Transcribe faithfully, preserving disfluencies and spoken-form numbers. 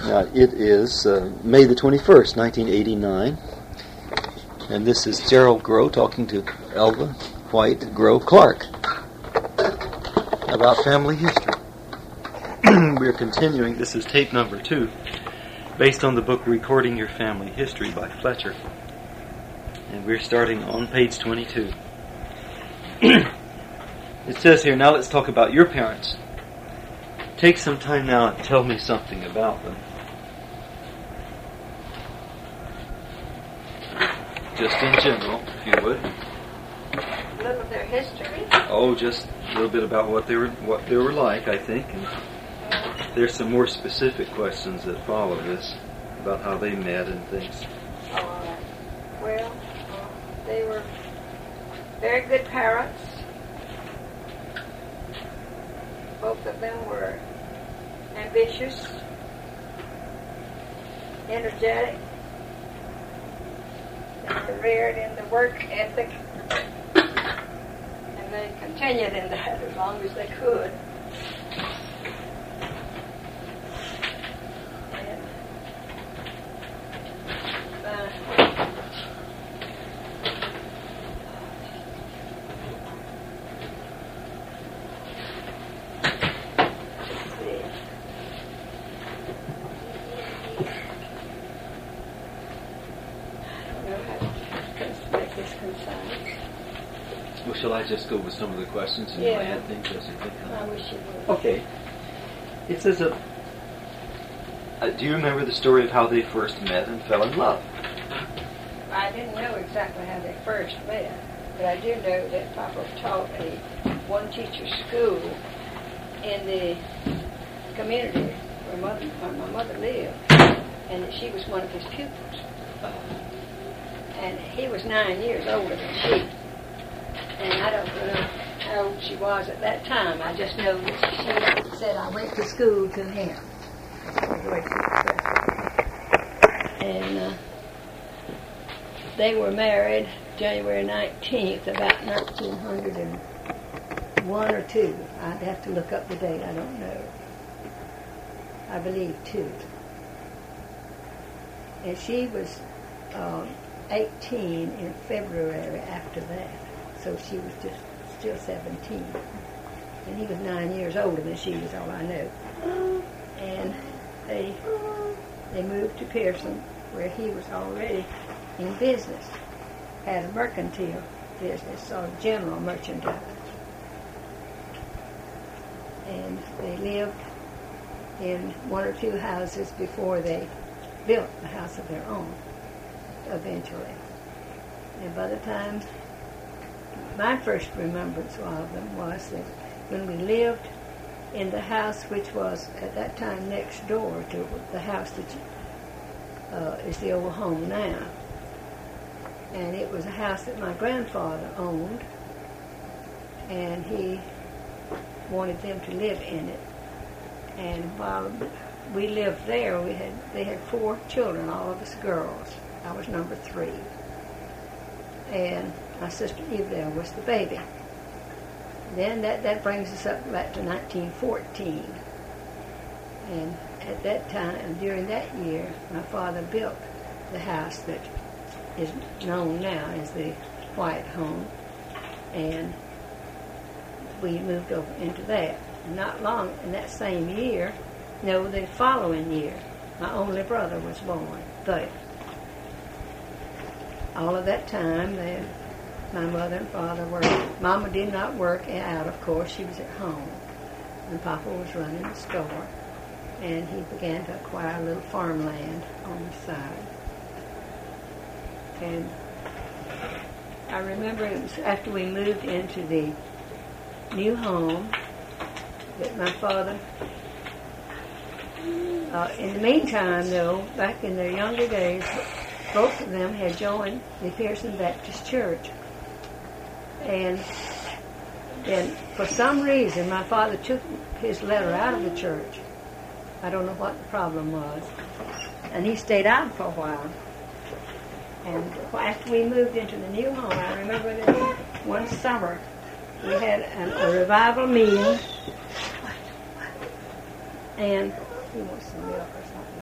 Now, it is uh, May the twenty-first, nineteen eighty-nine, and this is Gerald Groh talking to Elva White Groh Clark about family history. We're continuing. This is tape number two, based on the book Recording Your Family History by Fletcher. And we're starting on page twenty-two. It says here, now let's talk about your parents. Take some time now and tell me something about them. Just in general, if you would. A little of their history. Oh, just a little bit about what they were what they were like, I think. And there's some more specific questions that follow this about how they met and things. All right. Well, uh, they were very good parents. Both of them were ambitious, energetic. They were reared in the work ethic, and they continued in that as long as they could. And, uh, Well, shall I just go with some of the questions and yeah. you might add things as you think? I wish you would. Okay. It says, uh, uh, do you remember the story of how they first met and fell in love? I didn't know exactly how they first met, but I do know that Papa taught a one-teacher school in the community where, mother, where my mother lived, and that she was one of his pupils. And he was nine years older than she. And I don't know how old she was at that time. I just know that she said I went to school to him. That's the way she expressed it. And uh, they were married January nineteenth, about nineteen oh one or two. I'd have to look up the date. I don't know. I believe two. And she was uh, eighteen in February after that. So she was just still seventeen. And he was nine years older than she was, all I know. And they they moved to Pearson, where he was already in business. Had a mercantile business, or general merchandise. And they lived in one or two houses before they built a house of their own, eventually. And by the time my first remembrance of them was that when we lived in the house which was at that time next door to the house that uh, is the old home now, and it was a house that my grandfather owned, and he wanted them to live in it. And while we lived there, we had they had four children, all of us girls. I was number three. And my sister Evelyn was the baby. Then that, that brings us up back to nineteen fourteen. And at that time, during that year, my father built the house that is known now as the White home. And we moved over into that. Not long in that same year, no, the following year, my only brother was born there. All of that time, they, my mother and father worked. Mama did not work out, of course. She was at home. And Papa was running the store. And he began to acquire a little farmland on the side. And I remember it was after we moved into the new home that my father, uh, in the meantime, though, back in their younger days, both of them had joined the Pearson Baptist Church. And then, for some reason, my father took his letter out of the church. I don't know what the problem was. And he stayed out for a while. And after we moved into the new home, I remember that one summer we had a, a revival meeting. And he wants some milk or something.